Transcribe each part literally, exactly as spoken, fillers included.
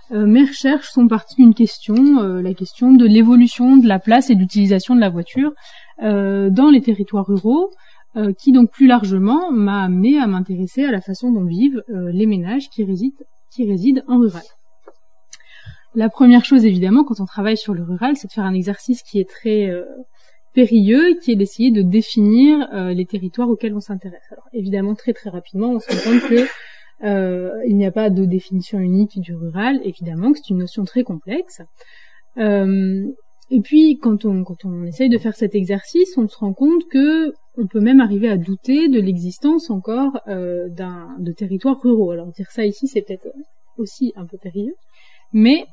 euh, mes recherches sont parties d'une question, euh, la question de l'évolution de la place et de l'utilisation de la voiture euh, dans les territoires ruraux, euh, qui donc plus largement m'a amené à m'intéresser à la façon dont vivent euh, les ménages qui résident, qui résident en rural. La première chose, évidemment, quand on travaille sur le rural, c'est de faire un exercice qui est très euh, périlleux, qui est d'essayer de définir euh, les territoires auxquels on s'intéresse. Alors, évidemment, très très rapidement, on se rend compte que euh, il n'y a pas de définition unique du rural, évidemment, que c'est une notion très complexe. Euh, et puis, quand on quand on essaye de faire cet exercice, on se rend compte que on peut même arriver à douter de l'existence encore euh, d'un de territoires ruraux. Alors, dire ça ici, c'est peut-être aussi un peu périlleux, mais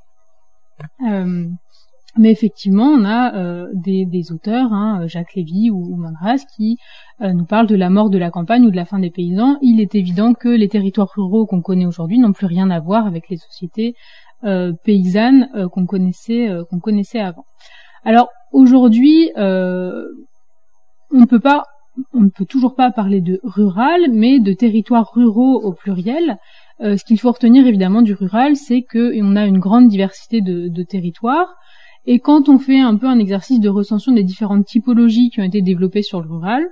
Euh, mais effectivement, on a euh, des, des auteurs, hein, Jacques Lévy ou, ou Mandras, qui euh, nous parlent de la mort de la campagne ou de la fin des paysans. Il est évident que les territoires ruraux qu'on connaît aujourd'hui n'ont plus rien à voir avec les sociétés euh, paysannes euh, qu'on connaissait, euh, qu'on connaissait avant. Alors aujourd'hui, euh, on ne peut pas, on ne peut toujours pas parler de rural, mais de territoires ruraux au pluriel. Euh, ce qu'il faut retenir évidemment du rural, c'est qu'on a une grande diversité de, de territoires, et quand on fait un peu un exercice de recension des différentes typologies qui ont été développées sur le rural,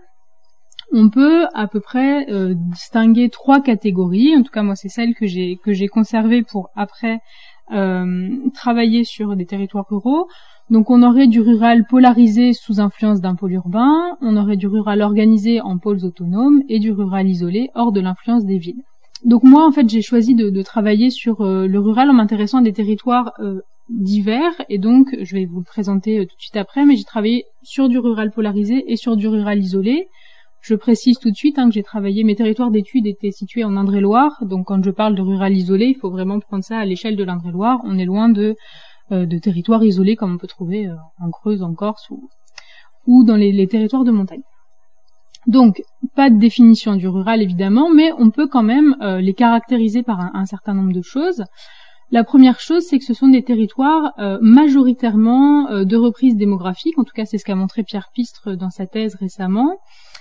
on peut à peu près euh, distinguer trois catégories. En tout cas, moi, c'est celle que j'ai que j'ai conservée pour après euh, travailler sur des territoires ruraux. Donc, on aurait du rural polarisé sous influence d'un pôle urbain, on aurait du rural organisé en pôles autonomes et du rural isolé hors de l'influence des villes. Donc moi, en fait, j'ai choisi de, de travailler sur euh, le rural en m'intéressant à des territoires euh, divers, et donc je vais vous le présenter euh, tout de suite après, mais j'ai travaillé sur du rural polarisé et sur du rural isolé. Je précise tout de suite hein, que j'ai travaillé, mes territoires d'études étaient situés en Indre-et-Loire, donc quand je parle de rural isolé, il faut vraiment prendre ça à l'échelle de l'Indre-et-Loire. On est loin de, euh, de territoires isolés comme on peut trouver euh, en Creuse, en Corse ou, ou dans les, les territoires de montagne. Donc, pas de définition du rural évidemment, mais on peut quand même euh, les caractériser par un, un certain nombre de choses. La première chose, c'est que ce sont des territoires euh, majoritairement euh, de reprise démographique, en tout cas c'est ce qu'a montré Pierre Pistre dans sa thèse récemment.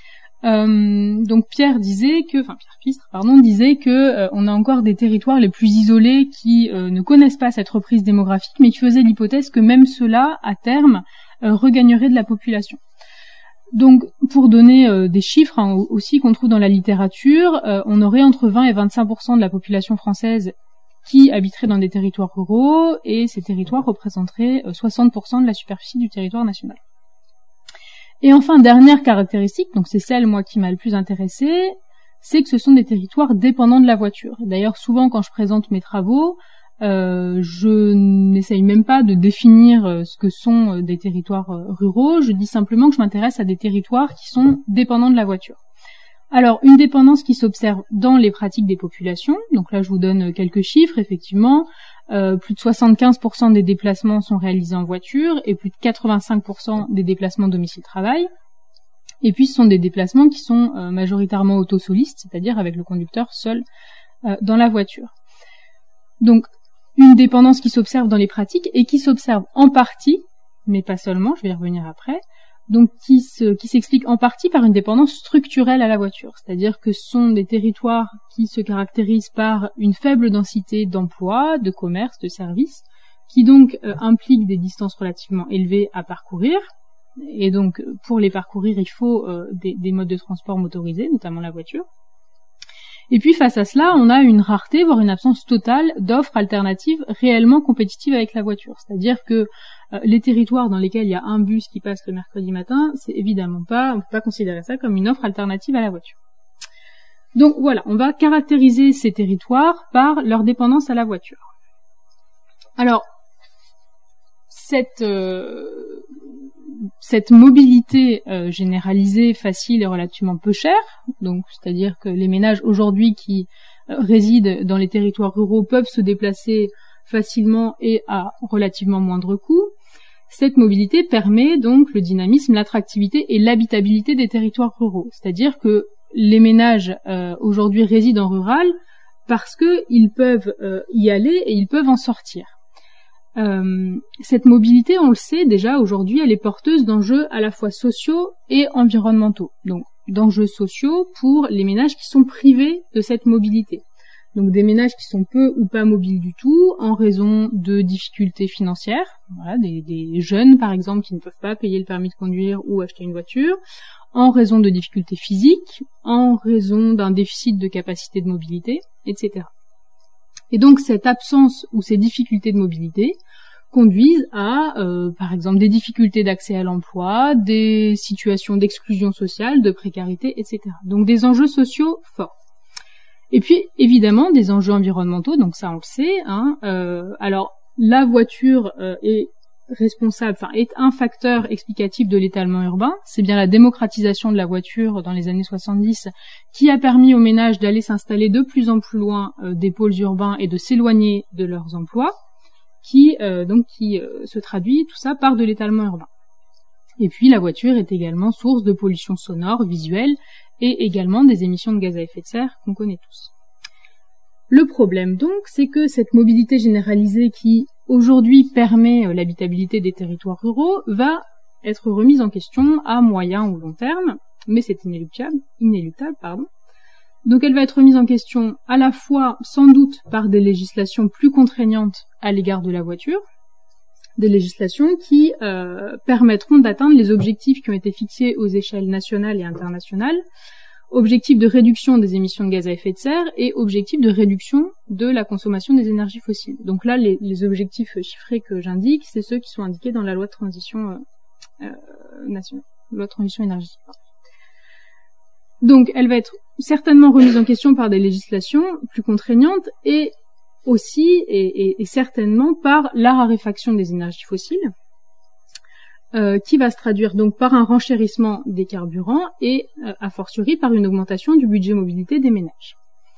Euh, donc Pierre disait que, enfin Pierre Pistre, pardon, disait que euh, on a encore des territoires les plus isolés qui euh, ne connaissent pas cette reprise démographique, mais qui faisaient l'hypothèse que même ceux-là, à terme, euh, regagneraient de la population. Donc, pour donner euh, des chiffres hein, aussi qu'on trouve dans la littérature, euh, on aurait entre vingt et vingt-cinq pour cent de la population française qui habiterait dans des territoires ruraux, et ces territoires représenteraient euh, soixante pour cent de la superficie du territoire national. Et enfin, dernière caractéristique, donc c'est celle moi qui m'a le plus intéressée, c'est que ce sont des territoires dépendants de la voiture. D'ailleurs, souvent quand je présente mes travaux, Euh, je n'essaye même pas de définir euh, ce que sont euh, des territoires euh, ruraux, je dis simplement que je m'intéresse à des territoires qui sont dépendants de la voiture. Alors, une dépendance qui s'observe dans les pratiques des populations, donc là je vous donne quelques chiffres, effectivement, euh, plus de soixante-quinze pour cent des déplacements sont réalisés en voiture et plus de quatre-vingt-cinq pour cent des déplacements domicile-travail. Et puis ce sont des déplacements qui sont euh, majoritairement autosolistes, c'est-à-dire avec le conducteur seul euh, dans la voiture. Donc, une dépendance qui s'observe dans les pratiques et qui s'observe en partie, mais pas seulement, je vais y revenir après, donc qui se, qui s'explique en partie par une dépendance structurelle à la voiture. C'est-à-dire que ce sont des territoires qui se caractérisent par une faible densité d'emplois, de commerce, de services, qui donc euh, impliquent des distances relativement élevées à parcourir. Et donc, pour les parcourir, il faut euh, des, des modes de transport motorisés, notamment la voiture. Et puis face à cela, on a une rareté, voire une absence totale d'offres alternatives réellement compétitives avec la voiture. C'est-à-dire que euh, les territoires dans lesquels il y a un bus qui passe le mercredi matin, c'est évidemment pas, on peut pas considérer ça comme une offre alternative à la voiture. Donc voilà, on va caractériser ces territoires par leur dépendance à la voiture. Alors, cette euh, cette mobilité euh, généralisée, facile et relativement peu chère, donc c'est-à-dire que les ménages aujourd'hui qui euh, résident dans les territoires ruraux peuvent se déplacer facilement et à relativement moindre coût. Cette mobilité permet donc le dynamisme, l'attractivité et l'habitabilité des territoires ruraux, c'est-à-dire que les ménages euh, aujourd'hui résident en rural parce qu'ils peuvent euh, y aller et ils peuvent en sortir. Euh, cette mobilité, on le sait déjà aujourd'hui, elle est porteuse d'enjeux à la fois sociaux et environnementaux. Donc, d'enjeux sociaux pour les ménages qui sont privés de cette mobilité. donc des ménages qui sont peu ou pas mobiles du tout en raison de difficultés financières, voilà, des, des jeunes par exemple qui ne peuvent pas payer le permis de conduire ou acheter une voiture, en raison de difficultés physiques, en raison d'un déficit de capacité de mobilité, et cetera. Et donc cette absence ou ces difficultés de mobilité conduisent à, euh, par exemple, des difficultés d'accès à l'emploi, des situations d'exclusion sociale, de précarité, et cetera. Donc des enjeux sociaux forts. Et puis, évidemment, des enjeux environnementaux, donc ça on le sait. Hein, euh, alors, la voiture euh, est responsable, enfin, est un facteur explicatif de l'étalement urbain. C'est bien la démocratisation de la voiture dans les années soixante-dix qui a permis aux ménages d'aller s'installer de plus en plus loin euh, des pôles urbains et de s'éloigner de leurs emplois, qui euh, donc qui euh, se traduit tout ça par de l'étalement urbain. Et puis la voiture est également source de pollution sonore, visuelle et également des émissions de gaz à effet de serre qu'on connaît tous. Le problème donc, c'est que cette mobilité généralisée qui aujourd'hui permet euh, l'habitabilité des territoires ruraux va être remise en question à moyen ou long terme, mais c'est inéluctable, inéluctable, pardon. Donc elle va être remise en question à la fois sans doute par des législations plus contraignantes à l'égard de la voiture, des législations qui euh, permettront d'atteindre les objectifs qui ont été fixés aux échelles nationales et internationales, objectifs de réduction des émissions de gaz à effet de serre et objectifs de réduction de la consommation des énergies fossiles. Donc là, les, les objectifs chiffrés que j'indique, c'est ceux qui sont indiqués dans la loi de transition euh, euh, nationale, loi de transition énergétique. Donc, elle va être certainement remise en question par des législations plus contraignantes et aussi et, et, et certainement par la raréfaction des énergies fossiles, euh, qui va se traduire donc par un renchérissement des carburants et euh, a fortiori par une augmentation du budget mobilité des ménages.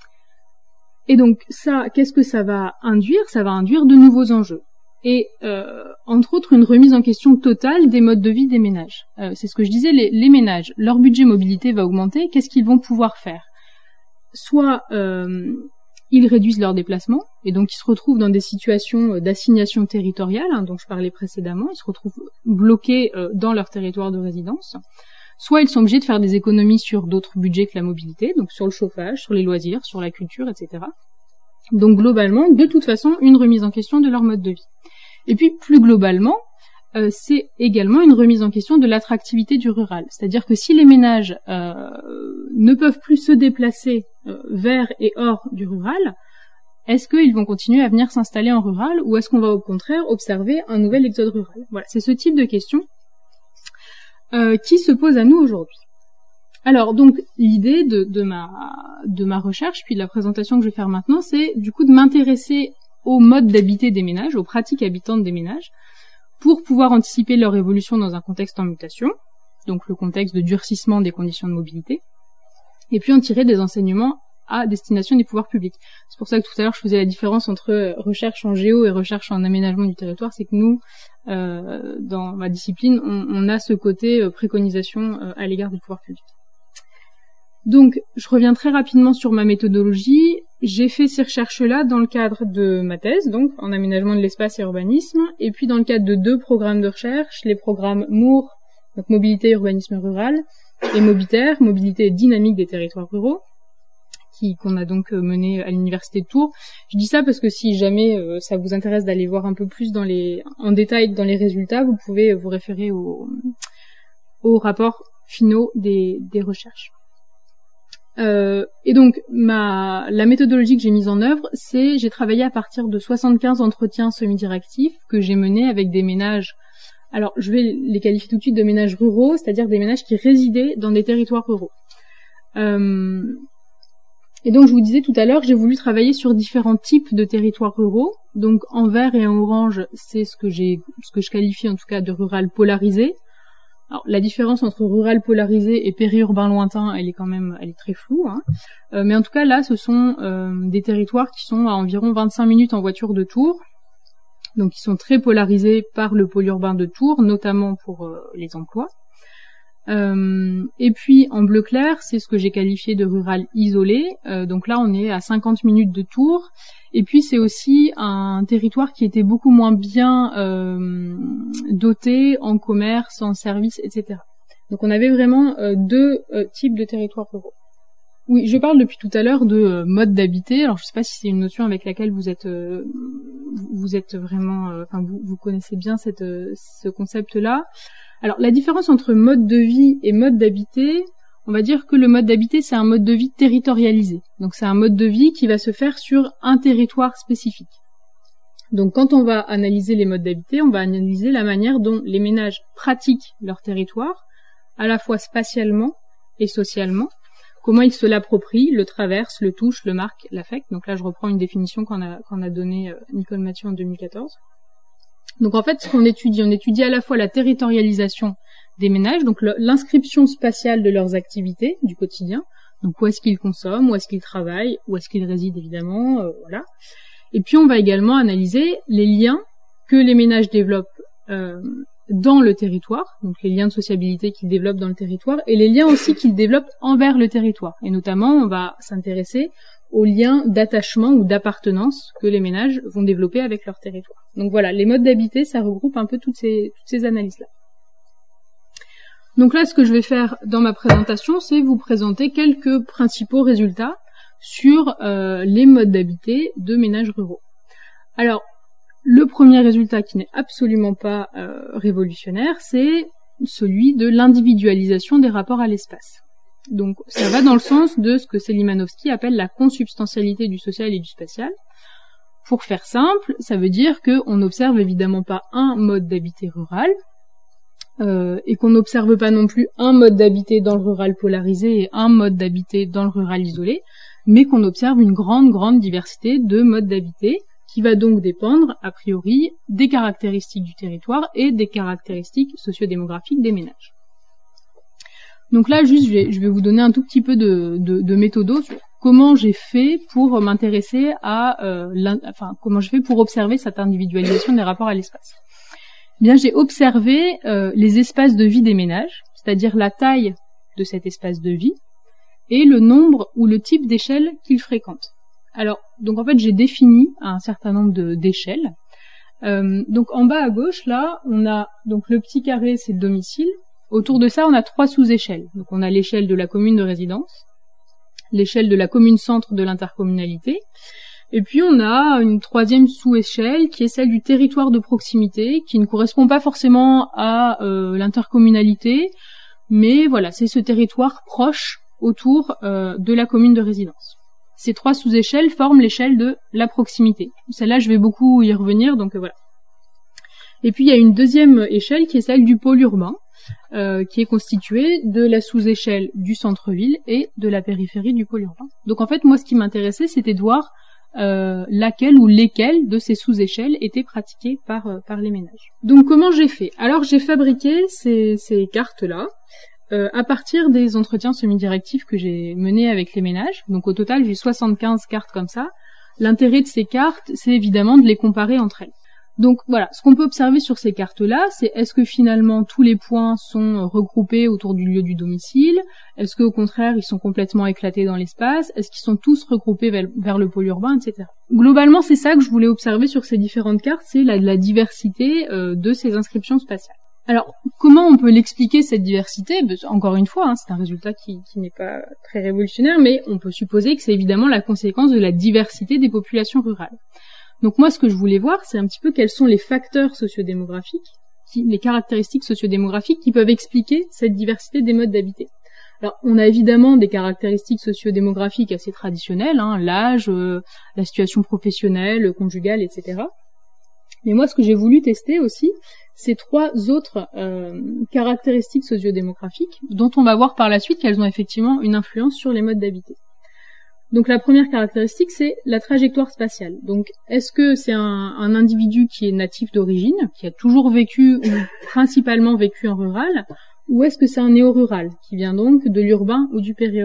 Et donc ça, qu'est-ce que ça va induire? Ça va induire de nouveaux enjeux. Et euh, entre autres une remise en question totale des modes de vie des ménages. Euh, c'est ce que je disais, les, les ménages, leur budget mobilité va augmenter, qu'est-ce qu'ils vont pouvoir faire? Soit euh, ils réduisent leurs déplacements, et donc ils se retrouvent dans des situations d'assignation territoriale, hein, dont je parlais précédemment, ils se retrouvent bloqués euh, dans leur territoire de résidence. Soit ils sont obligés de faire des économies sur d'autres budgets que la mobilité, donc sur le chauffage, sur les loisirs, sur la culture, et cetera. Donc globalement, de toute façon, une remise en question de leur mode de vie. Et puis plus globalement, euh, c'est également une remise en question de l'attractivité du rural. C'est-à-dire que si les ménages euh, ne peuvent plus se déplacer euh, vers et hors du rural, est-ce qu'ils vont continuer à venir s'installer en rural ou est-ce qu'on va au contraire observer un nouvel exode rural? Voilà, c'est ce type de questions euh, qui se pose à nous aujourd'hui. Alors donc l'idée de, de ma de ma recherche puis de la présentation que je vais faire maintenant, c'est du coup de m'intéresser au mode d'habiter des ménages, aux pratiques habitantes des ménages, pour pouvoir anticiper leur évolution dans un contexte en mutation, donc le contexte de durcissement des conditions de mobilité, et puis en tirer des enseignements à destination des pouvoirs publics. C'est pour ça que tout à l'heure je faisais la différence entre recherche en géo et recherche en aménagement du territoire, c'est que nous, euh, dans ma discipline, on, on a ce côté euh, préconisation euh, à l'égard du pouvoir public. Donc, je reviens très rapidement sur ma méthodologie. J'ai fait ces recherches-là dans le cadre de ma thèse, donc en aménagement de l'espace et urbanisme, et puis dans le cadre de deux programmes de recherche, les programmes M O U R, donc mobilité et urbanisme rural, et Mobitaire, mobilité et dynamique des territoires ruraux, qui qu'on a donc mené à l'université de Tours. Je dis ça parce que si jamais euh, ça vous intéresse d'aller voir un peu plus dans les en détail dans les résultats, vous pouvez vous référer aux au rapports finaux des, des recherches. Euh, et donc, ma, la méthodologie que j'ai mise en œuvre, c'est, j'ai travaillé à partir de soixante-quinze entretiens semi-directifs que j'ai menés avec des ménages, alors je vais les qualifier tout de suite de ménages ruraux, c'est-à-dire des ménages qui résidaient dans des territoires ruraux. Euh, et donc, je vous disais tout à l'heure, j'ai voulu travailler sur différents types de territoires ruraux. Donc, en vert et en orange, c'est ce que j'ai, ce que je qualifie en tout cas de rural polarisé. Alors, la différence entre rural polarisé et périurbain lointain, elle est quand même, elle est très floue, hein. Euh, mais en tout cas, là, ce sont euh, des territoires qui sont à environ vingt-cinq minutes en voiture de Tours, donc qui sont très polarisés par le pôle urbain de Tours, notamment pour euh, les emplois. Euh, et puis, en bleu clair, c'est ce que j'ai qualifié de rural isolé. Euh, donc là, on est à cinquante minutes de Tours. Et puis, c'est aussi un territoire qui était beaucoup moins bien euh, doté en commerce, en services, et cetera. Donc, on avait vraiment euh, deux euh, types de territoires ruraux. Oui, je parle depuis tout à l'heure de euh, mode d'habiter. Alors je sais pas si c'est une notion avec laquelle vous êtes euh, vous êtes vraiment euh, enfin vous, vous connaissez bien cette euh, ce concept-là. Alors la différence entre mode de vie et mode d'habiter, on va dire que le mode d'habiter c'est un mode de vie territorialisé. Donc c'est un mode de vie qui va se faire sur un territoire spécifique. Donc quand on va analyser les modes d'habiter, on va analyser la manière dont les ménages pratiquent leur territoire, à la fois spatialement et socialement. Comment ils se l'approprient, le traversent, le touchent, le marquent, l'affectent. Donc là, je reprends une définition qu'on a, qu'on a donnée euh, Nicole Mathieu en deux mille quatorze. Donc en fait, ce qu'on étudie, on étudie à la fois la territorialisation des ménages, donc le, l'inscription spatiale de leurs activités du quotidien. Donc où est-ce qu'ils consomment, où est-ce qu'ils travaillent, où est-ce qu'ils résident évidemment, euh, voilà. Et puis on va également analyser les liens que les ménages développent euh, dans le territoire, donc les liens de sociabilité qu'ils développent dans le territoire, et les liens aussi qu'ils développent envers le territoire. Et notamment, on va s'intéresser aux liens d'attachement ou d'appartenance que les ménages vont développer avec leur territoire. Donc voilà, les modes d'habiter, ça regroupe un peu toutes ces, toutes ces analyses-là. Donc là, ce que je vais faire dans ma présentation, c'est vous présenter quelques principaux résultats sur euh, les modes d'habiter de ménages ruraux. Alors, le premier résultat qui n'est absolument pas euh, révolutionnaire, c'est celui de l'individualisation des rapports à l'espace. Donc ça va dans le sens de ce que Selimanovsky appelle la consubstantialité du social et du spatial. Pour faire simple, ça veut dire qu'on n'observe évidemment pas un mode d'habiter rural, euh, et qu'on n'observe pas non plus un mode d'habiter dans le rural polarisé et un mode d'habiter dans le rural isolé, mais qu'on observe une grande, grande diversité de modes d'habiter, qui va donc dépendre, a priori, des caractéristiques du territoire et des caractéristiques sociodémographiques des ménages. Donc là, juste, je vais, je vais vous donner un tout petit peu de, de, de méthodo sur comment j'ai fait pour m'intéresser à, euh, enfin, comment j'ai fait pour observer cette individualisation des rapports à l'espace. Eh bien, j'ai observé euh, les espaces de vie des ménages, c'est-à-dire la taille de cet espace de vie et le nombre ou le type d'échelle qu'ils fréquentent. Alors, donc en fait, j'ai défini un certain nombre de, d'échelles. Euh, donc en bas à gauche, là, on a donc le petit carré, c'est le domicile. Autour de ça, on a trois sous-échelles. Donc on a l'échelle de la commune de résidence, l'échelle de la commune-centre de l'intercommunalité, et puis on a une troisième sous-échelle qui est celle du territoire de proximité, qui ne correspond pas forcément à euh, l'intercommunalité, mais voilà, c'est ce territoire proche autour euh, de la commune de résidence. Ces trois sous-échelles forment l'échelle de la proximité. Celle-là, je vais beaucoup y revenir, donc euh, voilà. Et puis, il y a une deuxième échelle qui est celle du pôle urbain, euh, qui est constituée de la sous-échelle du centre-ville et de la périphérie du pôle urbain. Donc, en fait, moi, ce qui m'intéressait, c'était de voir euh, laquelle ou lesquelles de ces sous-échelles étaient pratiquées par, euh, par les ménages. Donc, comment j'ai fait ? Alors, j'ai fabriqué ces, ces cartes-là, Euh, à partir des entretiens semi-directifs que j'ai menés avec les ménages. Donc au total, j'ai soixante-quinze cartes comme ça. L'intérêt de ces cartes, c'est évidemment de les comparer entre elles. Donc voilà, ce qu'on peut observer sur ces cartes-là, c'est est-ce que finalement tous les points sont regroupés autour du lieu du domicile ? Est-ce qu'au contraire, ils sont complètement éclatés dans l'espace ? Est-ce qu'ils sont tous regroupés vers, vers le pôle urbain, et cetera. Globalement, c'est ça que je voulais observer sur ces différentes cartes, c'est la, la diversité euh, de ces inscriptions spatiales. Alors, comment on peut l'expliquer, cette diversité ? Encore une fois, hein, c'est un résultat qui, qui n'est pas très révolutionnaire, mais on peut supposer que c'est évidemment la conséquence de la diversité des populations rurales. Donc moi, ce que je voulais voir, c'est un petit peu quels sont les facteurs sociodémographiques, qui, les caractéristiques sociodémographiques qui peuvent expliquer cette diversité des modes d'habiter. Alors, on a évidemment des caractéristiques sociodémographiques assez traditionnelles, hein, l'âge, euh, la situation professionnelle, conjugale, et cetera. Mais moi, ce que j'ai voulu tester aussi, c'est trois autres euh, caractéristiques sociodémographiques dont on va voir par la suite qu'elles ont effectivement une influence sur les modes d'habiter. Donc la première caractéristique, c'est la trajectoire spatiale. Donc est-ce que c'est un, un individu qui est natif d'origine, qui a toujours vécu ou principalement vécu en rural, ou est-ce que c'est un néo-rural, qui vient donc de l'urbain ou du périurbain ?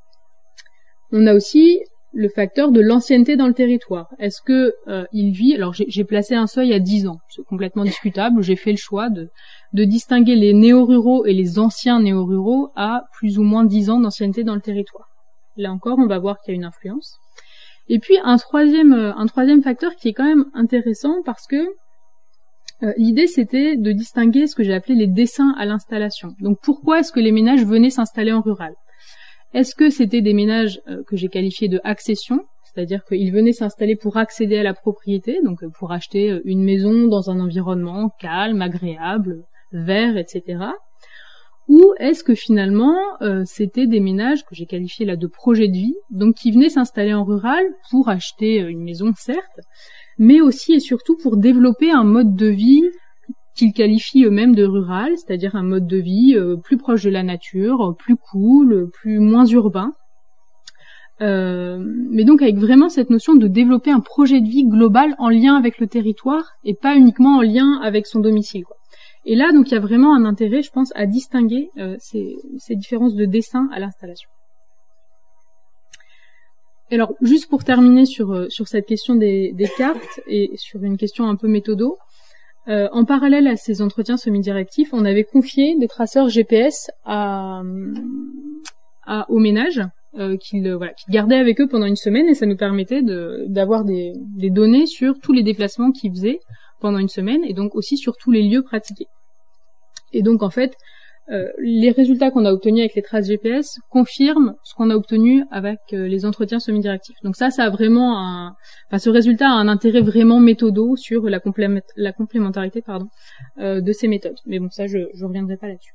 On a aussi le facteur de l'ancienneté dans le territoire. Est-ce que euh, il vit... Alors j'ai, j'ai placé un seuil à dix ans, c'est complètement discutable. J'ai fait le choix de, de distinguer les néo-ruraux et les anciens néo-ruraux à plus ou moins dix ans d'ancienneté dans le territoire. Là encore, on va voir qu'il y a une influence. Et puis un troisième, un troisième facteur qui est quand même intéressant parce que euh, l'idée c'était de distinguer ce que j'ai appelé les dessins à l'installation. Donc pourquoi est-ce que les ménages venaient s'installer en rural ? Est-ce que c'était des ménages euh, que j'ai qualifiés de accession, c'est-à-dire qu'ils venaient s'installer pour accéder à la propriété, donc euh, pour acheter une maison dans un environnement calme, agréable, vert, et cetera. Ou est-ce que finalement euh, c'était des ménages que j'ai qualifiés là de projet de vie, donc qui venaient s'installer en rural pour acheter une maison certes, mais aussi et surtout pour développer un mode de vie qu'ils qualifient eux-mêmes de rural, c'est-à-dire un mode de vie euh, plus proche de la nature, plus cool, plus moins urbain. Euh, mais donc avec vraiment cette notion de développer un projet de vie global en lien avec le territoire et pas uniquement en lien avec son domicile, quoi. Et là, donc, il y a vraiment un intérêt, je pense, à distinguer euh, ces, ces différences de dessin à l'installation. Alors, juste pour terminer sur, euh, sur cette question des, des cartes et sur une question un peu méthodo, euh, en parallèle à ces entretiens semi-directifs, on avait confié des traceurs G P S à, à, aux ménages euh, qu'ils voilà, qu'ils gardaient avec eux pendant une semaine, et ça nous permettait de, d'avoir des, des données sur tous les déplacements qu'ils faisaient pendant une semaine, et donc aussi sur tous les lieux pratiqués. Et donc en fait, euh, les résultats qu'on a obtenus avec les traces G P S confirment ce qu'on a obtenu avec euh, les entretiens semi-directifs. Donc ça, ça a vraiment un, enfin ce résultat a un intérêt vraiment méthodo sur la, complé- la complémentarité, pardon, euh, de ces méthodes. Mais bon, ça, je, je reviendrai pas là-dessus.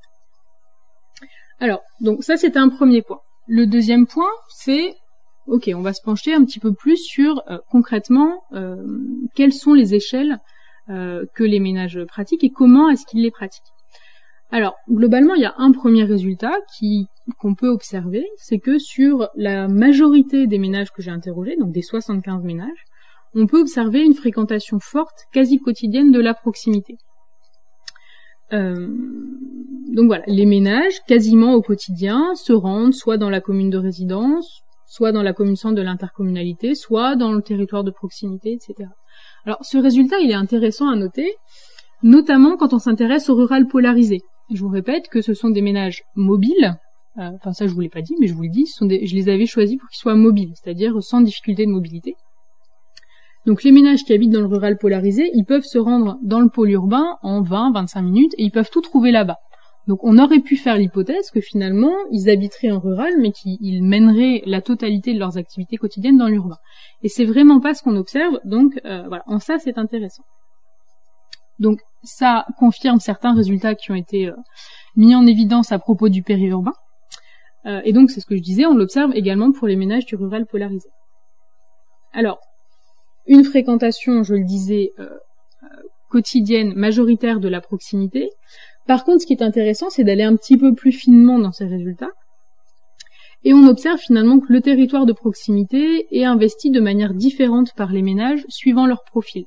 Alors, donc ça, c'était un premier point. Le deuxième point, c'est ok, on va se pencher un petit peu plus sur euh, concrètement euh, quelles sont les échelles euh, que les ménages pratiquent et comment est-ce qu'ils les pratiquent. Alors, globalement, il y a un premier résultat qui qu'on peut observer, c'est que sur la majorité des ménages que j'ai interrogés, donc des soixante-quinze ménages, on peut observer une fréquentation forte, quasi quotidienne de la proximité. Euh, donc voilà, les ménages, quasiment au quotidien, se rendent soit dans la commune de résidence, soit dans la commune centre de l'intercommunalité, soit dans le territoire de proximité, et cetera. Alors, ce résultat, il est intéressant à noter, notamment quand on s'intéresse au rural polarisé. Je vous répète que ce sont des ménages mobiles, euh, enfin ça je vous l'ai pas dit, mais je vous le dis, ce sont des, je les avais choisis pour qu'ils soient mobiles, c'est-à-dire sans difficulté de mobilité. Donc les ménages qui habitent dans le rural polarisé, ils peuvent se rendre dans le pôle urbain en vingt à vingt-cinq minutes, et ils peuvent tout trouver là-bas. Donc on aurait pu faire l'hypothèse que finalement, ils habiteraient en rural, mais qu'ils mèneraient la totalité de leurs activités quotidiennes dans l'urbain. Et c'est vraiment pas ce qu'on observe, donc euh, voilà, en ça c'est intéressant. Donc ça confirme certains résultats qui ont été euh, mis en évidence à propos du périurbain. Euh, et donc c'est ce que je disais, on l'observe également pour les ménages du rural polarisé. Alors, une fréquentation, je le disais, euh, euh, quotidienne, majoritaire de la proximité. Par contre, ce qui est intéressant, c'est d'aller un petit peu plus finement dans ces résultats. Et on observe finalement que le territoire de proximité est investi de manière différente par les ménages, suivant leur profil.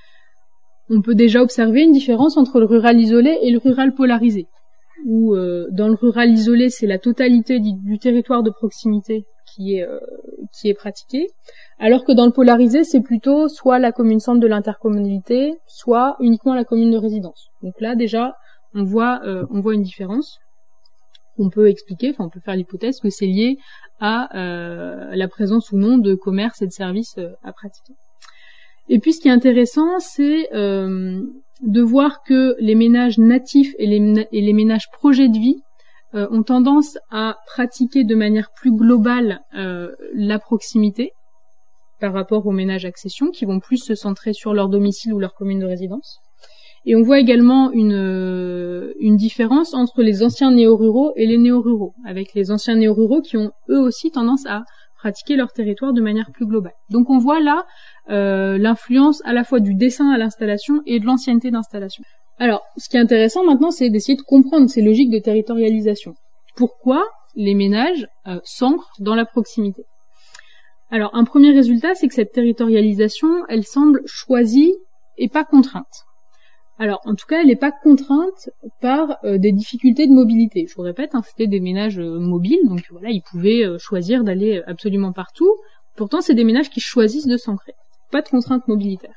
On peut déjà observer une différence entre le rural isolé et le rural polarisé. Où euh, dans le rural isolé, c'est la totalité du, du territoire de proximité qui est, euh, qui est pratiquée, alors que dans le polarisé, c'est plutôt soit la commune centre de l'intercommunalité, soit uniquement la commune de résidence. Donc là, déjà, on voit, euh, on voit une différence. On peut expliquer, enfin on peut faire l'hypothèse que c'est lié à euh, la présence ou non de commerces et de services euh, à pratiquer. Et puis ce qui est intéressant, c'est euh, de voir que les ménages natifs et les, et les ménages projets de vie euh, ont tendance à pratiquer de manière plus globale euh, la proximité par rapport aux ménages accession, qui vont plus se centrer sur leur domicile ou leur commune de résidence. Et on voit également une, euh, une différence entre les anciens néo-ruraux et les néo-ruraux, avec les anciens néo-ruraux qui ont eux aussi tendance à pratiquer leur territoire de manière plus globale. Donc on voit là euh, l'influence à la fois du dessin à l'installation et de l'ancienneté d'installation. Alors, ce qui est intéressant maintenant, c'est d'essayer de comprendre ces logiques de territorialisation. Pourquoi les ménages euh, s'ancrent dans la proximité? Alors, un premier résultat, c'est que cette territorialisation, elle semble choisie et pas contrainte. Alors, en tout cas, elle n'est pas contrainte par euh, des difficultés de mobilité. Je vous répète, hein, c'était des ménages euh, mobiles, donc voilà, ils pouvaient euh, choisir d'aller absolument partout. Pourtant, c'est des ménages qui choisissent de s'ancrer. Pas de contrainte mobilitaire.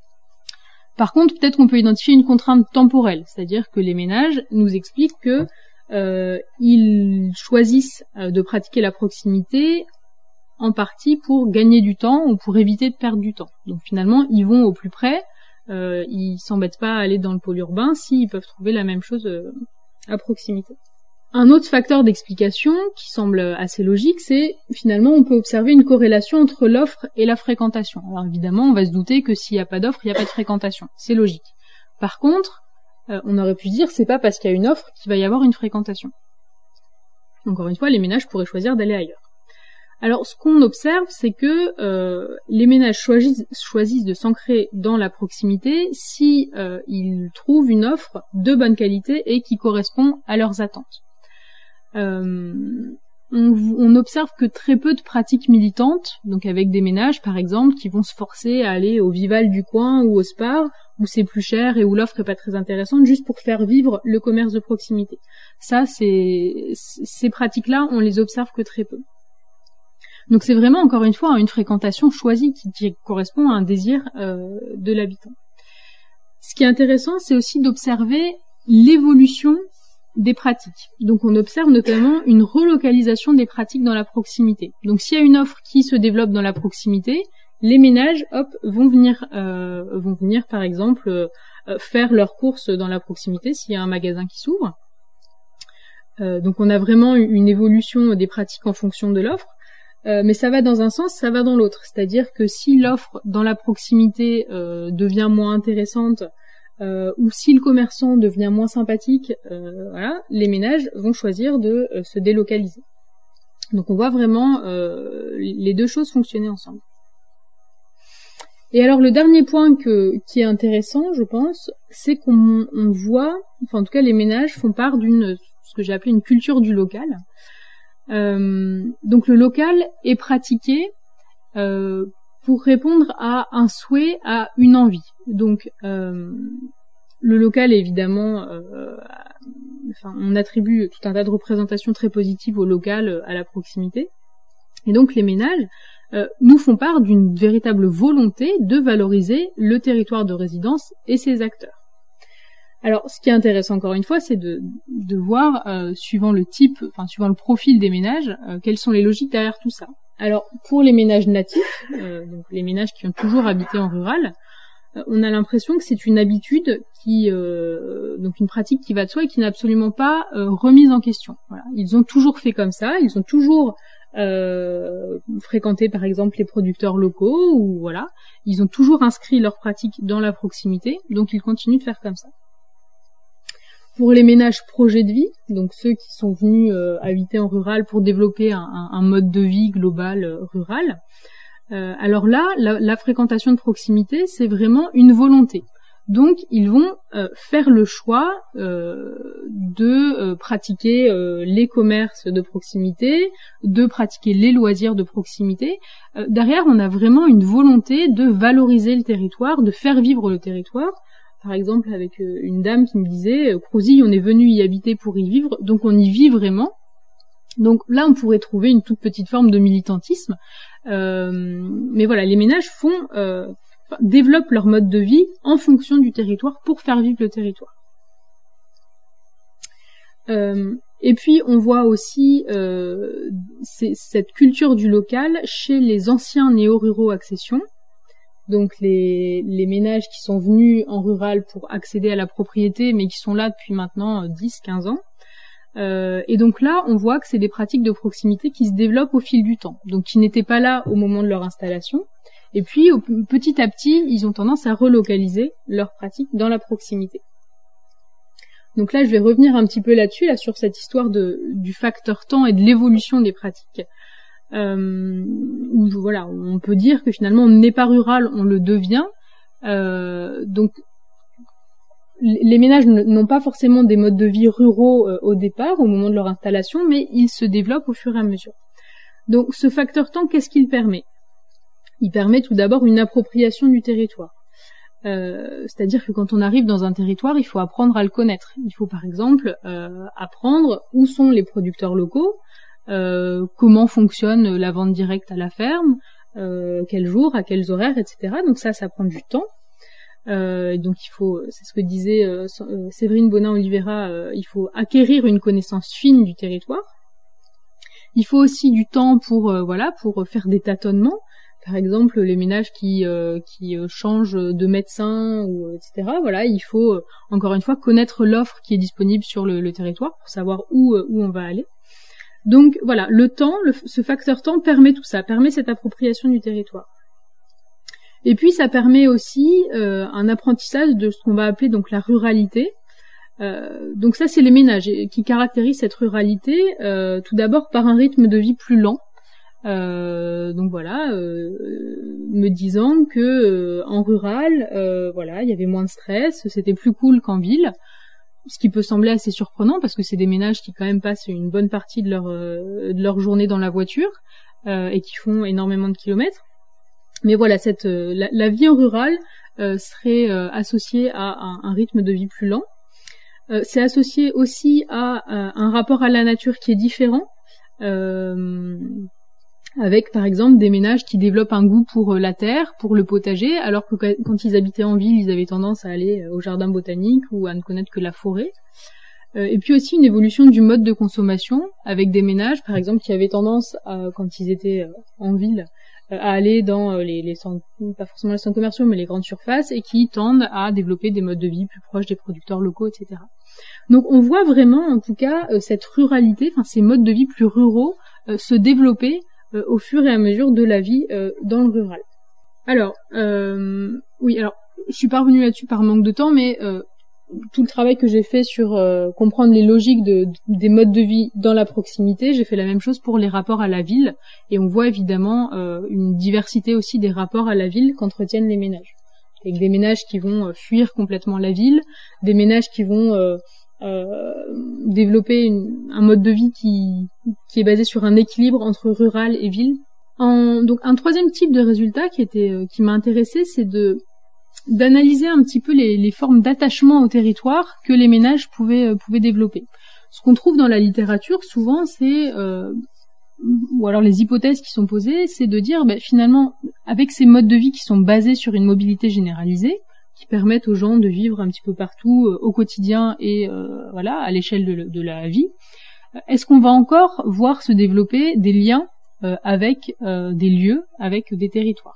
Par contre, peut-être qu'on peut identifier une contrainte temporelle, c'est-à-dire que les ménages nous expliquent que euh, ils choisissent euh, de pratiquer la proximité en partie pour gagner du temps ou pour éviter de perdre du temps. Donc finalement, ils vont au plus près. Euh, ils s'embêtent pas à aller dans le pôle urbain s'ils peuvent trouver la même chose euh, à proximité. Un autre facteur d'explication qui semble assez logique, c'est finalement on peut observer une corrélation entre l'offre et la fréquentation. Alors évidemment, on va se douter que s'il n'y a pas d'offre, il n'y a pas de fréquentation. C'est logique. Par contre, euh, on aurait pu se dire c'est pas parce qu'il y a une offre qu'il va y avoir une fréquentation. Encore une fois, les ménages pourraient choisir d'aller ailleurs. Alors, ce qu'on observe, c'est que euh, les ménages choisissent, choisissent de s'ancrer dans la proximité si euh, ils trouvent une offre de bonne qualité et qui correspond à leurs attentes. Euh, on, on observe que très peu de pratiques militantes, donc avec des ménages par exemple, qui vont se forcer à aller au Vival du coin ou au Spar, où c'est plus cher et où l'offre est pas très intéressante, juste pour faire vivre le commerce de proximité. Ça, c'est ces pratiques-là, on les observe que très peu. Donc c'est vraiment, encore une fois, une fréquentation choisie qui, qui correspond à un désir euh, de l'habitant. Ce qui est intéressant, c'est aussi d'observer l'évolution des pratiques. Donc on observe notamment une relocalisation des pratiques dans la proximité. Donc s'il y a une offre qui se développe dans la proximité, les ménages, hop, vont venir, euh, vont venir par exemple euh, faire leurs courses dans la proximité s'il y a un magasin qui s'ouvre. Euh, donc on a vraiment une évolution des pratiques en fonction de l'offre. Euh, mais ça va dans un sens, ça va dans l'autre. C'est-à-dire que si l'offre dans la proximité euh, devient moins intéressante, euh, ou si le commerçant devient moins sympathique, euh, voilà, les ménages vont choisir de euh, se délocaliser. Donc on voit vraiment euh, les deux choses fonctionner ensemble. Et alors le dernier point que, qui est intéressant, je pense, c'est qu'on on voit, enfin en tout cas les ménages font part d'une, ce que j'ai appelé une culture du local. Euh, donc le local est pratiqué euh, pour répondre à un souhait, à une envie. Donc euh, le local évidemment, euh, enfin on attribue tout un tas de représentations très positives au local, à la proximité. Et donc les ménages euh, nous font part d'une véritable volonté de valoriser le territoire de résidence et ses acteurs. Alors, ce qui est intéressant encore une fois, c'est de, de voir, euh, suivant le type, enfin suivant le profil des ménages, euh, quelles sont les logiques derrière tout ça. Alors, pour les ménages natifs, euh, donc les ménages qui ont toujours habité en rural, euh, on a l'impression que c'est une habitude qui, euh, donc une pratique qui va de soi et qui n'est absolument pas euh, remise en question. Voilà. Ils ont toujours fait comme ça, ils ont toujours euh, fréquenté par exemple les producteurs locaux, ou voilà, ils ont toujours inscrit leurs pratiques dans la proximité, donc ils continuent de faire comme ça. Pour les ménages projet de vie, donc ceux qui sont venus euh, habiter en rural pour développer un, un, un mode de vie global euh, rural, euh, alors là, la, la fréquentation de proximité, c'est vraiment une volonté. Donc, ils vont euh, faire le choix euh, de euh, pratiquer euh, les commerces de proximité, de pratiquer les loisirs de proximité. Euh, derrière, on a vraiment une volonté de valoriser le territoire, de faire vivre le territoire. Par exemple, avec une dame qui me disait « Crouzille, on est venu y habiter pour y vivre, donc on y vit vraiment ». Donc là, on pourrait trouver une toute petite forme de militantisme. Euh, mais voilà, les ménages font, euh, développent leur mode de vie en fonction du territoire pour faire vivre le territoire. Euh, et puis, on voit aussi euh, cette culture du local chez les anciens néo-ruraux accession. Donc les, les ménages qui sont venus en rural pour accéder à la propriété, mais qui sont là depuis maintenant dix à quinze ans. Euh, et donc là, on voit que c'est des pratiques de proximité qui se développent au fil du temps, donc qui n'étaient pas là au moment de leur installation. Et puis, au, petit à petit, ils ont tendance à relocaliser leurs pratiques dans la proximité. Donc là, je vais revenir un petit peu là-dessus, là, sur cette histoire de, du facteur temps et de l'évolution des pratiques. Euh, où voilà, on peut dire que finalement on n'est pas rural, on le devient. Euh, donc les ménages n'ont pas forcément des modes de vie ruraux euh, au départ, au moment de leur installation, mais ils se développent au fur et à mesure. Donc ce facteur temps, qu'est-ce qu'il permet? Il permet tout d'abord une appropriation du territoire. Euh, c'est-à-dire que quand on arrive dans un territoire, il faut apprendre à le connaître. Il faut par exemple euh, apprendre où sont les producteurs locaux, Euh, comment fonctionne la vente directe à la ferme, euh, quel jour, à quels horaires, et cetera. Donc ça, ça prend du temps. Euh, donc il faut, c'est ce que disait euh, Séverine Bonin-Oliveira, euh, il faut acquérir une connaissance fine du territoire. Il faut aussi du temps pour, euh, voilà, pour faire des tâtonnements. par exemple les ménages qui euh, qui euh, changent de médecin ou et cetera. Voilà, il faut euh, encore une fois connaître l'offre qui est disponible sur le, le territoire pour savoir où euh, où on va aller. Donc voilà, le temps, le, ce facteur temps permet tout ça, permet cette appropriation du territoire. Et puis ça permet aussi euh, un apprentissage de ce qu'on va appeler donc la ruralité. Euh, donc ça c'est les ménages qui caractérisent cette ruralité, euh, tout d'abord par un rythme de vie plus lent. Euh, donc voilà, euh, me disant que euh, en rural, euh, voilà, il y avait moins de stress, c'était plus cool qu'en ville. Ce qui peut sembler assez surprenant parce que c'est des ménages qui quand même passent une bonne partie de leur euh, de leur journée dans la voiture euh, et qui font énormément de kilomètres. Mais voilà, cette euh, la, la vie en rural euh, serait euh, associée à un, un rythme de vie plus lent. Euh, c'est associé aussi à, à un rapport à la nature qui est différent, euh, avec par exemple des ménages qui développent un goût pour la terre, pour le potager, alors que quand ils habitaient en ville, ils avaient tendance à aller au jardin botanique ou à ne connaître que la forêt. Euh, et puis aussi une évolution du mode de consommation, avec des ménages par exemple qui avaient tendance, à, quand ils étaient en ville, à aller dans les, les centres, pas forcément les centres commerciaux, mais les grandes surfaces, et qui tendent à développer des modes de vie plus proches des producteurs locaux, et cetera. Donc on voit vraiment, en tout cas, cette ruralité, enfin ces modes de vie plus ruraux, euh, se développer euh, au fur et à mesure de la vie euh, dans le rural. Alors, euh, oui, alors je suis pas revenue là-dessus par manque de temps, mais euh, tout le travail que j'ai fait sur euh, comprendre les logiques de, de, des modes de vie dans la proximité, j'ai fait la même chose pour les rapports à la ville, et on voit évidemment euh, une diversité aussi des rapports à la ville qu'entretiennent les ménages. Avec des ménages qui vont euh, fuir complètement la ville, des ménages qui vont euh, euh, développer une, un mode de vie qui, qui est basé sur un équilibre entre rural et ville. En, donc un troisième type de résultat qui était euh, qui m'a intéressé, c'est de d'analyser un petit peu les, les formes d'attachement au territoire que les ménages pouvaient euh, pouvaient développer. Ce qu'on trouve dans la littérature souvent, c'est euh, ou alors les hypothèses qui sont posées, c'est de dire ben, finalement avec ces modes de vie qui sont basés sur une mobilité généralisée, qui permettent aux gens de vivre un petit peu partout euh, au quotidien et euh, voilà à l'échelle de, de la vie, est-ce qu'on va encore voir se développer des liens euh, avec euh, des lieux, avec des territoires?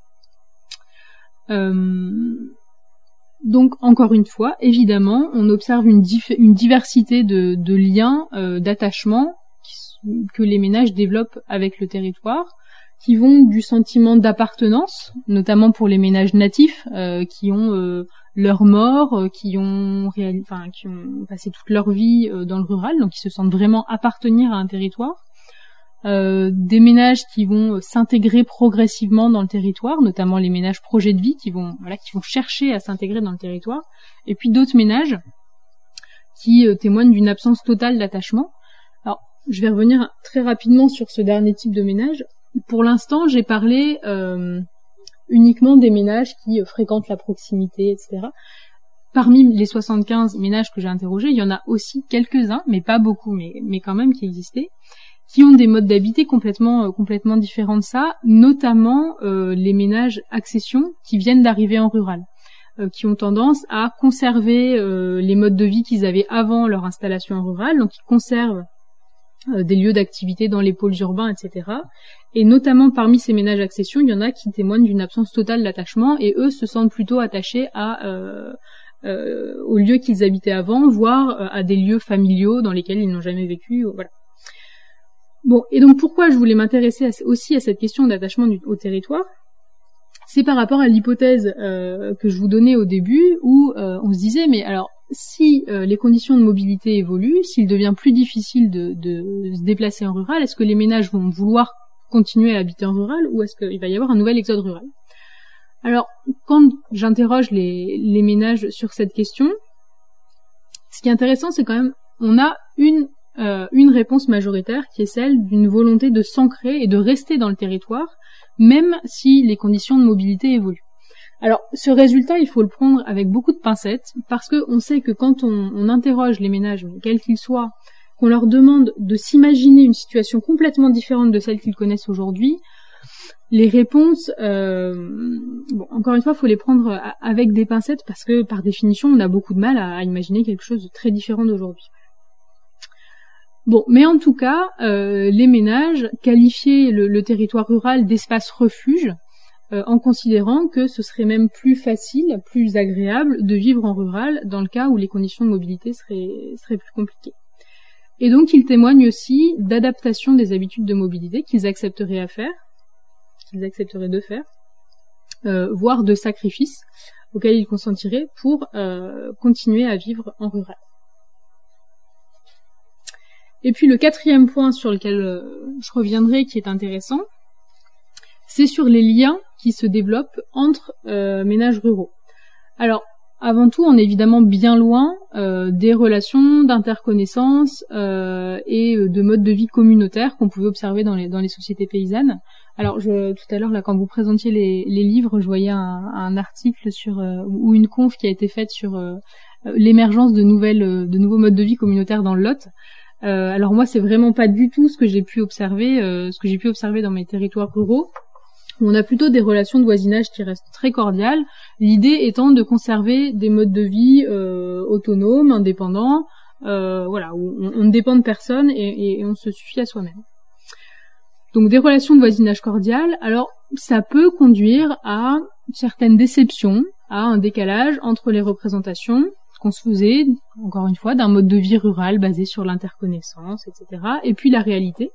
Euh, donc encore une fois, évidemment, on observe une, dif- une diversité de, de liens, euh, d'attachement qui, que les ménages développent avec le territoire, qui vont du sentiment d'appartenance, notamment pour les ménages natifs euh, qui ont euh, leur mort, euh, qui ont réal- enfin qui ont passé toute leur vie euh, dans le rural, donc qui se sentent vraiment appartenir à un territoire. Euh, des ménages qui vont s'intégrer progressivement dans le territoire, notamment les ménages projets de vie qui vont voilà qui vont chercher à s'intégrer dans le territoire, et puis d'autres ménages qui euh, témoignent d'une absence totale d'attachement. Alors, je vais revenir très rapidement sur ce dernier type de ménage. Pour l'instant, j'ai parlé euh, uniquement des ménages qui euh, fréquentent la proximité, et cetera. Parmi les soixante-quinze ménages que j'ai interrogés, il y en a aussi quelques-uns, mais pas beaucoup, mais mais quand même qui existaient, qui ont des modes d'habiter complètement euh, complètement différents de ça, notamment euh, les ménages accession qui viennent d'arriver en rural, euh, qui ont tendance à conserver euh, les modes de vie qu'ils avaient avant leur installation en rural, donc ils conservent euh, des lieux d'activité dans les pôles urbains, et cetera. Et notamment parmi ces ménages accession, il y en a qui témoignent d'une absence totale d'attachement, et eux se sentent plutôt attachés à euh, euh, aux lieux qu'ils habitaient avant, voire euh, à des lieux familiaux dans lesquels ils n'ont jamais vécu, voilà. Bon, et donc pourquoi je voulais m'intéresser à, aussi à cette question d'attachement du, au territoire, c'est par rapport à l'hypothèse euh, que je vous donnais au début, où euh, on se disait, mais alors, si euh, les conditions de mobilité évoluent, s'il devient plus difficile de, de se déplacer en rural, est-ce que les ménages vont vouloir continuer à habiter en rural, ou est-ce qu'il va y avoir un nouvel exode rural? Alors, quand j'interroge les, les ménages sur cette question, ce qui est intéressant, c'est quand même, on a une Euh, une réponse majoritaire qui est celle d'une volonté de s'ancrer et de rester dans le territoire, même si les conditions de mobilité évoluent. Alors, ce résultat, il faut le prendre avec beaucoup de pincettes, parce que on sait que quand on, on interroge les ménages, quels qu'ils soient, qu'on leur demande de s'imaginer une situation complètement différente de celle qu'ils connaissent aujourd'hui, les réponses, euh, bon, encore une fois, il faut les prendre avec des pincettes, parce que par définition, on a beaucoup de mal à, à imaginer quelque chose de très différent d'aujourd'hui. Bon, mais en tout cas, euh, les ménages qualifiaient le, le territoire rural d'espace refuge, euh, en considérant que ce serait même plus facile, plus agréable de vivre en rural dans le cas où les conditions de mobilité seraient, seraient plus compliquées. Et donc, ils témoignent aussi d'adaptation des habitudes de mobilité qu'ils accepteraient à faire, qu'ils accepteraient de faire, euh, voire de sacrifices auxquels ils consentiraient pour euh, continuer à vivre en rural. Et puis le quatrième point sur lequel euh, je reviendrai, qui est intéressant, c'est sur les liens qui se développent entre euh, ménages ruraux. Alors, avant tout, on est évidemment bien loin euh, des relations d'interconnaissance euh, et de modes de vie communautaires qu'on pouvait observer dans les, dans les sociétés paysannes. Alors, je, tout à l'heure, là, quand vous présentiez les, les livres, je voyais un, un article sur euh, ou une conf qui a été faite sur euh, l'émergence de nouvelles, de nouveaux modes de vie communautaires dans le Lot. Euh, alors moi, c'est vraiment pas du tout ce que j'ai pu observer, euh, ce que j'ai pu observer dans mes territoires ruraux. On a plutôt des relations de voisinage qui restent très cordiales, l'idée étant de conserver des modes de vie euh, autonomes, indépendants, euh, voilà, où on, on ne dépend de personne et, et on se suffit à soi-même. Donc des relations de voisinage cordiales, alors ça peut conduire à certaines déceptions, à un décalage entre les représentations qu'on se faisait, encore une fois, d'un mode de vie rural basé sur l'interconnaissance, et cetera, et puis la réalité.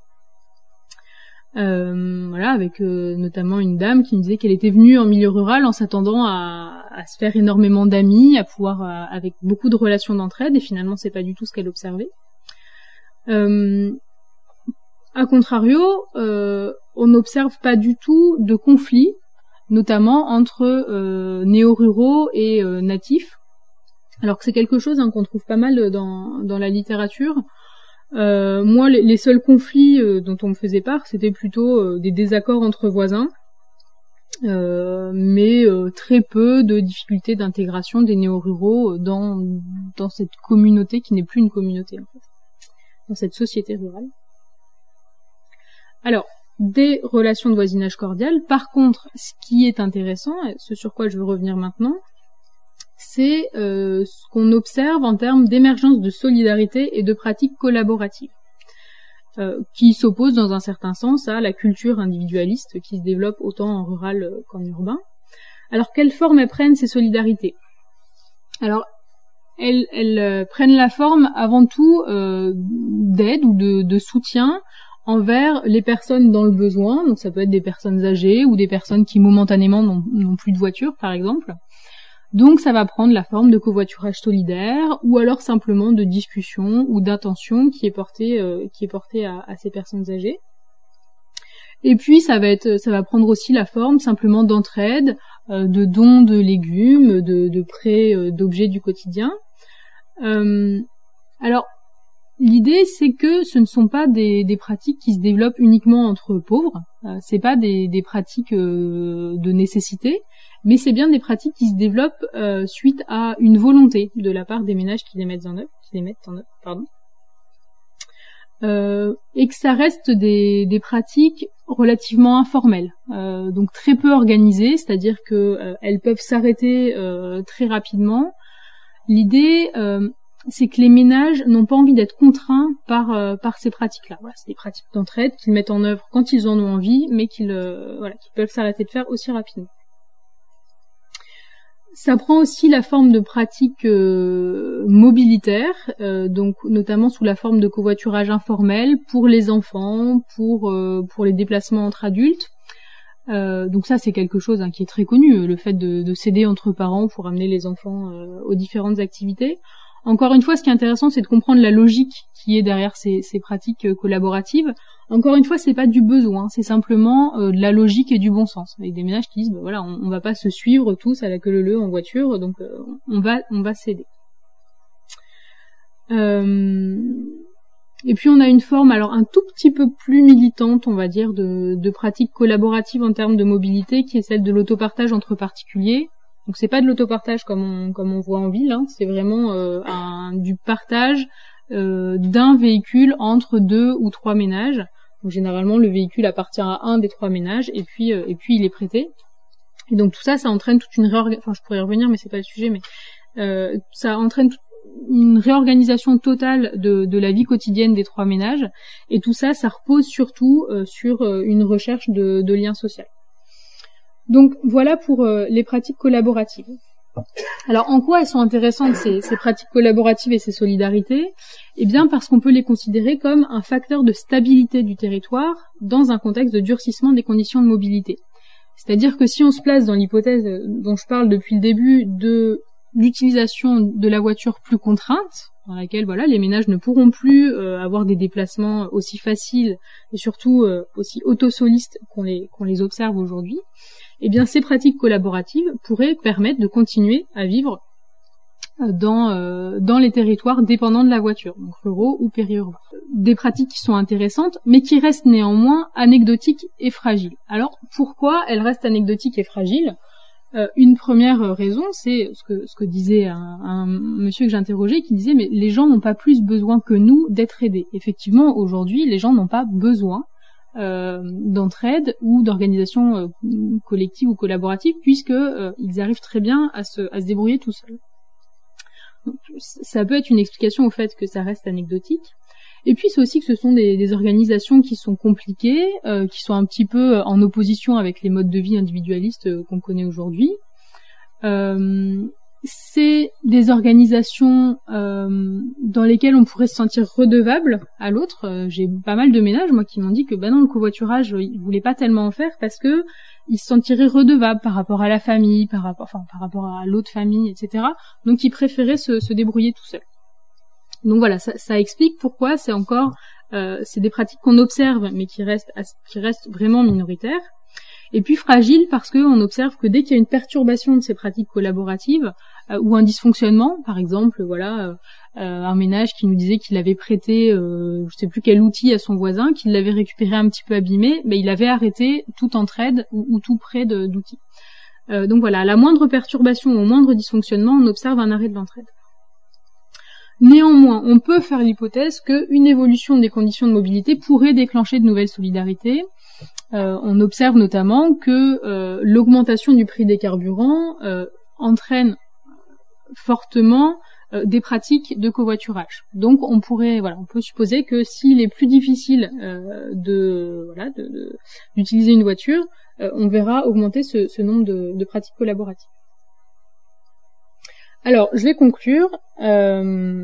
Euh, voilà, avec euh, notamment une dame qui me disait qu'elle était venue en milieu rural en s'attendant à, à se faire énormément d'amis, à pouvoir euh, avec beaucoup de relations d'entraide, et finalement c'est pas du tout ce qu'elle observait. Euh, a contrario, euh, on n'observe pas du tout de conflits, notamment entre euh, néo-ruraux et euh, natifs, alors que c'est quelque chose hein, qu'on trouve pas mal dans, dans la littérature. Euh, moi, les, les seuls conflits euh, dont on me faisait part, c'était plutôt euh, des désaccords entre voisins, euh, mais euh, très peu de difficultés d'intégration des néo-ruraux dans, dans cette communauté qui n'est plus une communauté, en fait, dans cette société rurale. Alors, des relations de voisinage cordiales. Par contre, ce qui est intéressant, et ce sur quoi je veux revenir maintenant, c'est euh, ce qu'on observe en termes d'émergence de solidarité et de pratiques collaboratives, euh, qui s'opposent dans un certain sens à la culture individualiste qui se développe autant en rural qu'en urbain. Alors, quelle forme elles prennent ces solidarités ? Alors, elles, elles euh, prennent la forme avant tout euh, d'aide ou de, de soutien envers les personnes dans le besoin, donc ça peut être des personnes âgées ou des personnes qui momentanément n'ont, n'ont plus de voiture, par exemple. Donc ça va prendre la forme de covoiturage solidaire ou alors simplement de discussion ou d'intention qui est portée euh, qui est portée à, à ces personnes âgées. Et puis ça va être ça va prendre aussi la forme simplement d'entraide, euh, de dons de légumes, de, de prêts euh, d'objets du quotidien. Euh, alors l'idée c'est que ce ne sont pas des, des pratiques qui se développent uniquement entre pauvres, euh, c'est pas des, des pratiques euh, de nécessité. Mais c'est bien des pratiques qui se développent euh, suite à une volonté de la part des ménages qui les mettent en œuvre, qui les mettent en œuvre, pardon, euh, et que ça reste des, des pratiques relativement informelles, euh, donc très peu organisées, c'est-à-dire que euh, elles peuvent s'arrêter euh, très rapidement. L'idée, euh, c'est que les ménages n'ont pas envie d'être contraints par euh, par ces pratiques-là. Voilà, c'est des pratiques d'entraide qu'ils mettent en œuvre quand ils en ont envie, mais qu'ils euh, voilà, qu'ils peuvent s'arrêter de faire aussi rapidement. Ça prend aussi la forme de pratiques euh, mobilitaires, euh, donc notamment sous la forme de covoiturage informel pour les enfants, pour euh, pour les déplacements entre adultes. Euh, donc ça c'est quelque chose hein, qui est très connu, le fait de, de s'aider entre parents pour amener les enfants euh, aux différentes activités. Encore une fois, ce qui est intéressant, c'est de comprendre la logique qui est derrière ces, ces pratiques euh, collaboratives. Encore une fois, c'est pas du besoin, c'est simplement euh, de la logique et du bon sens. Avec des ménages qui disent, bah voilà, on, on va pas se suivre tous à la queue leu leu en voiture, donc euh, on va, on va s'aider. Euh, et puis on a une forme, alors un tout petit peu plus militante, on va dire, de, de pratiques collaboratives en termes de mobilité, qui est celle de l'autopartage entre particuliers. Donc c'est pas de l'autopartage comme on, comme on voit en ville, hein. C'est vraiment euh, un, du partage euh, d'un véhicule entre deux ou trois ménages. Donc généralement le véhicule appartient à un des trois ménages et puis euh, et puis il est prêté. Et donc tout ça, ça entraîne toute une réorganisation. Enfin, je pourrais y revenir, mais c'est pas le sujet. Mais euh, ça entraîne tout... une réorganisation totale de, de la vie quotidienne des trois ménages, et tout ça, ça repose surtout euh, sur euh, une recherche de, de lien social. Donc voilà pour euh, les pratiques collaboratives. Alors en quoi elles sont intéressantes ces, ces pratiques collaboratives et ces solidarités? Eh bien parce qu'on peut les considérer comme un facteur de stabilité du territoire dans un contexte de durcissement des conditions de mobilité. C'est-à-dire que si on se place dans l'hypothèse dont je parle depuis le début de l'utilisation de la voiture plus contrainte, dans laquelle voilà les ménages ne pourront plus euh, avoir des déplacements aussi faciles et surtout euh, aussi autosolistes qu'on les qu'on les observe aujourd'hui, eh bien ces pratiques collaboratives pourraient permettre de continuer à vivre dans euh, dans les territoires dépendants de la voiture, donc ruraux ou périurbains. Des pratiques qui sont intéressantes, mais qui restent néanmoins anecdotiques et fragiles. Alors pourquoi elles restent anecdotiques et fragiles? Euh, une première raison, c'est ce que ce que disait un, un monsieur que j'interrogeais, qui disait mais les gens n'ont pas plus besoin que nous d'être aidés. Effectivement, aujourd'hui, les gens n'ont pas besoin euh, d'entraide ou d'organisation euh, collective ou collaborative, puisque euh, ils arrivent très bien à se à se débrouiller tout seuls. Donc, ça peut être une explication au fait que ça reste anecdotique. Et puis c'est aussi que ce sont des, des organisations qui sont compliquées, euh, qui sont un petit peu en opposition avec les modes de vie individualistes euh, qu'on connaît aujourd'hui. Euh, c'est des organisations euh, dans lesquelles on pourrait se sentir redevable à l'autre. Euh, j'ai pas mal de ménages moi qui m'ont dit que bah non, le covoiturage ils voulaient pas tellement en faire parce que ils se sentiraient redevables par rapport à la famille, par rapport, enfin par rapport à l'autre famille, et cetera. Donc ils préféraient se, se débrouiller tout seuls. Donc voilà, ça, ça explique pourquoi c'est encore, euh, c'est des pratiques qu'on observe, mais qui restent, qui restent vraiment minoritaires. Et puis fragile parce qu'on observe que dès qu'il y a une perturbation de ces pratiques collaboratives euh, ou un dysfonctionnement, par exemple, voilà, euh, un ménage qui nous disait qu'il avait prêté, euh, je sais plus quel outil à son voisin, qu'il l'avait récupéré un petit peu abîmé, mais il avait arrêté toute entraide ou, ou tout prêt de, d'outils. Euh, donc voilà, à la moindre perturbation ou au moindre dysfonctionnement, on observe un arrêt de l'entraide. Néanmoins, on peut faire l'hypothèse qu'une évolution des conditions de mobilité pourrait déclencher de nouvelles solidarités. Euh, on observe notamment que euh, l'augmentation du prix des carburants euh, entraîne fortement euh, des pratiques de covoiturage. Donc, on pourrait, voilà, on peut supposer que s'il est plus difficile euh, de, voilà, de, de, d'utiliser une voiture, euh, on verra augmenter ce, ce nombre de, de pratiques collaboratives. Alors, je vais conclure euh,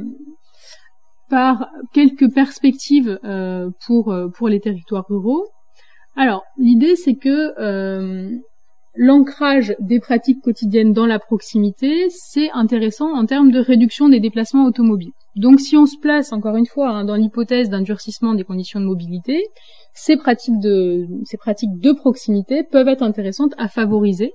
par quelques perspectives euh, pour pour les territoires ruraux. Alors, l'idée c'est que euh, l'ancrage des pratiques quotidiennes dans la proximité, c'est intéressant en termes de réduction des déplacements automobiles. Donc, si on se place encore une fois hein, dans l'hypothèse d'un durcissement des conditions de mobilité, ces pratiques de ces pratiques de proximité peuvent être intéressantes à favoriser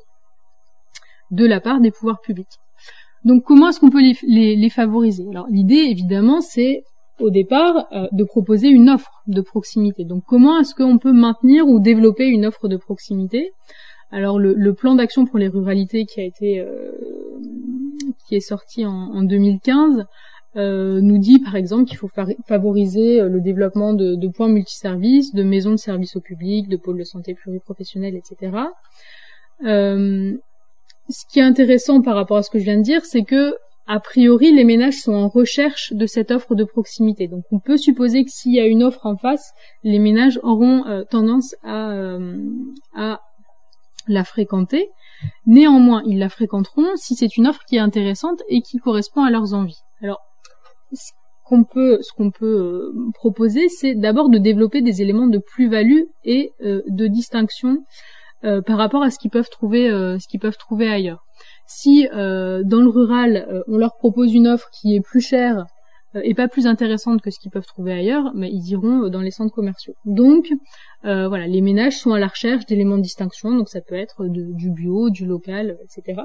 de la part des pouvoirs publics. Donc comment est-ce qu'on peut les, les, les favoriser? Alors l'idée évidemment c'est au départ euh, de proposer une offre de proximité. Donc comment est-ce qu'on peut maintenir ou développer une offre de proximité? Alors le, le plan d'action pour les ruralités qui a été euh, qui est sorti en, en deux mille quinze euh, nous dit par exemple qu'il faut favoriser le développement de, de points multiservices, de maisons de services au public, de pôles de santé pluriprofessionnels, et cetera. Euh, Ce qui est intéressant par rapport à ce que je viens de dire, c'est que, a priori, les ménages sont en recherche de cette offre de proximité. Donc, on peut supposer que s'il y a une offre en face, les ménages auront euh, tendance à, euh, à la fréquenter. Néanmoins, ils la fréquenteront si c'est une offre qui est intéressante et qui correspond à leurs envies. Alors, ce qu'on peut, ce qu'on peut euh, proposer, c'est d'abord de développer des éléments de plus-value et euh, de distinction Euh, par rapport à ce qu'ils peuvent trouver, euh, ce qu'ils peuvent trouver ailleurs. Si euh, dans le rural, euh, on leur propose une offre qui est plus chère euh, et pas plus intéressante que ce qu'ils peuvent trouver ailleurs, mais ils iront dans les centres commerciaux. Donc, euh, voilà, les ménages sont à la recherche d'éléments de distinction, donc ça peut être de, du bio, du local, et cetera.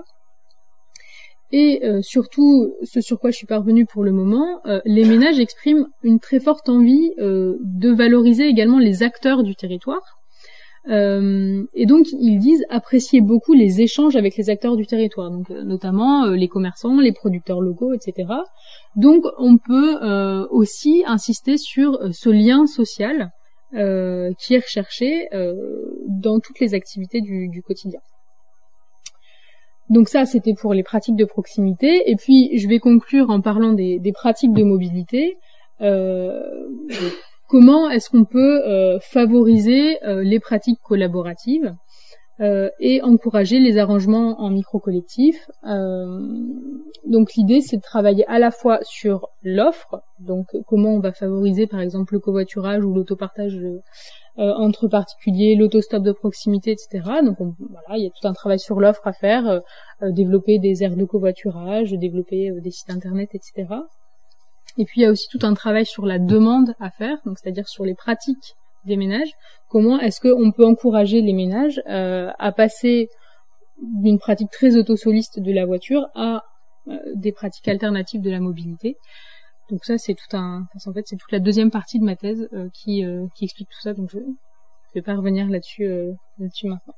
Et euh, surtout, ce sur quoi je suis parvenue pour le moment, euh, les ménages expriment une très forte envie euh, de valoriser également les acteurs du territoire. Euh, et donc ils disent apprécier beaucoup les échanges avec les acteurs du territoire, donc euh, notamment euh, les commerçants, les producteurs locaux, et cetera. Donc on peut euh, aussi insister sur euh, ce lien social euh, qui est recherché euh, dans toutes les activités du, du quotidien. Donc ça, c'était pour les pratiques de proximité. Et puis, je vais conclure en parlant des, des pratiques de mobilité. Euh, comment est-ce qu'on peut euh, favoriser euh, les pratiques collaboratives euh, et encourager les arrangements en micro-collectifs. Euh, donc l'idée, c'est de travailler à la fois sur l'offre, donc comment on va favoriser par exemple le covoiturage ou l'autopartage euh, entre particuliers, l'autostop de proximité, et cetera. Donc on, voilà, il y a tout un travail sur l'offre à faire, euh, euh, développer des aires de covoiturage, développer euh, des sites internet, et cetera. Et puis il y a aussi tout un travail sur la demande à faire, donc c'est-à-dire sur les pratiques des ménages. Comment est-ce qu'on peut encourager les ménages euh, à passer d'une pratique très autosoliste de la voiture à euh, des pratiques alternatives de la mobilité. Donc ça, c'est tout un, enfin, en fait, c'est toute la deuxième partie de ma thèse euh, qui, euh, qui explique tout ça. Donc je ne vais pas revenir là-dessus, euh, là-dessus maintenant.